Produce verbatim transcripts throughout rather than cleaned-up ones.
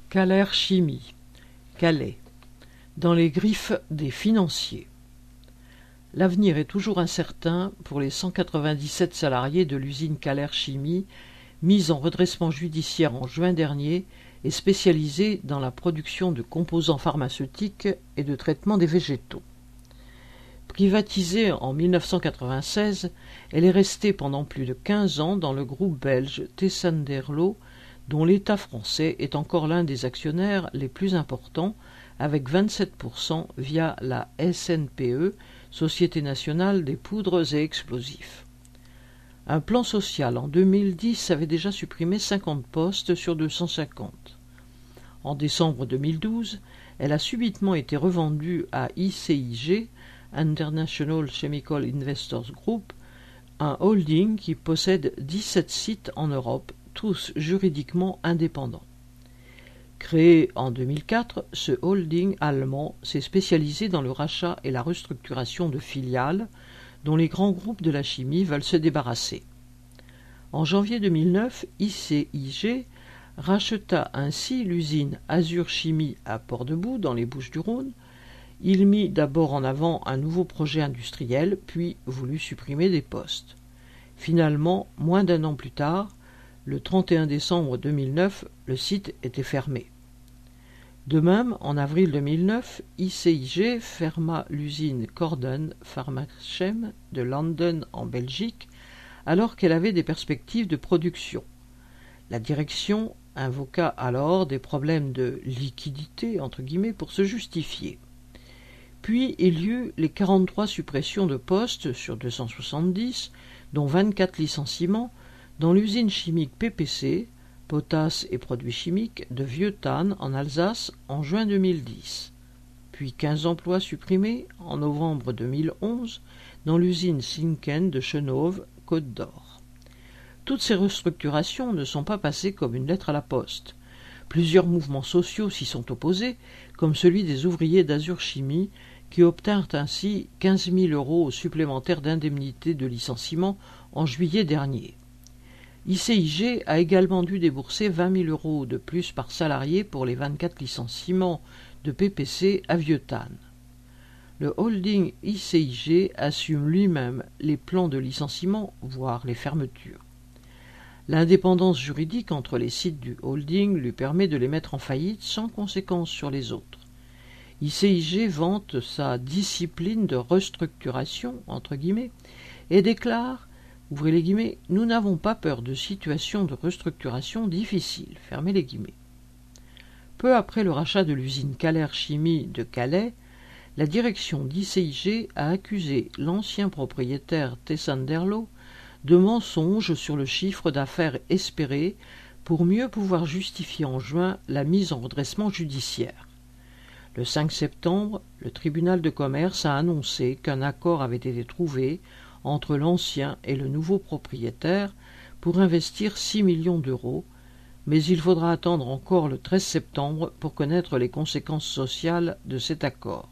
Calers Chimie, Calais, dans les griffes des financiers. L'avenir est toujours incertain pour les cent quatre-vingt-dix-sept salariés de l'usine Calers Chimie, mise en redressement judiciaire en juin dernier et spécialisée dans la production de composants pharmaceutiques et de traitement des végétaux. Privatisée en mille neuf cent quatre-vingt-seize, elle est restée pendant plus de quinze ans dans le groupe belge Tessenderlo, dont l'État français est encore l'un des actionnaires les plus importants, avec vingt-sept pour cent via la S N P E, Société nationale des poudres et explosifs. Un plan social en deux mille dix avait déjà supprimé cinquante postes sur deux cent cinquante. En décembre deux mille douze, elle a subitement été revendue à I C I G, International Chemical Investors Group, un holding qui possède dix-sept sites en Europe, tous juridiquement indépendants. Créé en deux mille quatre, ce holding allemand s'est spécialisé dans le rachat et la restructuration de filiales dont les grands groupes de la chimie veulent se débarrasser. En janvier deux mille neuf, I C I G racheta ainsi l'usine Azur Chimie à Port-de-Boucs dans les Bouches-du-Rhône. Il mit d'abord en avant un nouveau projet industriel, puis voulut supprimer des postes. Finalement, moins d'un an plus tard, le trente et un décembre deux mille neuf, le site était fermé. De même, en avril deux mille neuf, I C I G ferma l'usine Corden Pharmachem de Landen en Belgique, alors qu'elle avait des perspectives de production. La direction invoqua alors des problèmes de liquidité entre guillemets pour se justifier. Puis il y eut les quarante-trois suppressions de postes sur deux cent soixante-dix, dont vingt-quatre licenciements, dans l'usine chimique P P C, potasse et produits chimiques, de Vieux-Tannes en Alsace en juin deux mille dix. Puis quinze emplois supprimés en novembre deux mille onze dans l'usine Sinken de Chenôve, Côte d'Or. Toutes ces restructurations ne sont pas passées comme une lettre à la poste. Plusieurs mouvements sociaux s'y sont opposés, comme celui des ouvriers d'Azur Chimie, qui obtinrent ainsi quinze mille euros supplémentaires d'indemnité de licenciement en juillet dernier. I C I G a également dû débourser vingt mille euros de plus par salarié pour les vingt-quatre licenciements de P P C à Vieux-Tannes. Le holding I C I G assume lui-même les plans de licenciement, voire les fermetures. L'indépendance juridique entre les sites du holding lui permet de les mettre en faillite sans conséquence sur les autres. I C I G vante sa discipline de restructuration, entre guillemets, et déclare, ouvrez les guillemets, « Nous n'avons pas peur de situations de restructuration difficiles », fermez les guillemets. Peu après le rachat de l'usine Calers Chimie de Calais, la direction d'I C I G a accusé l'ancien propriétaire Tessenderlo de mensonges sur le chiffre d'affaires espéré pour mieux pouvoir justifier en juin la mise en redressement judiciaire. Le cinq septembre, le tribunal de commerce a annoncé qu'un accord avait été trouvé entre l'ancien et le nouveau propriétaire pour investir six millions d'euros, mais il faudra attendre encore le treize septembre pour connaître les conséquences sociales de cet accord.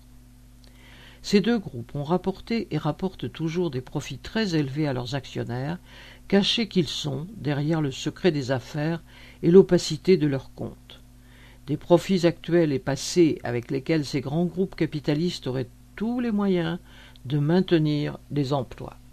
Ces deux groupes ont rapporté et rapportent toujours des profits très élevés à leurs actionnaires, cachés qu'ils sont derrière le secret des affaires et l'opacité de leurs comptes. Des profits actuels et passés avec lesquels ces grands groupes capitalistes auraient tous les moyens de maintenir des emplois.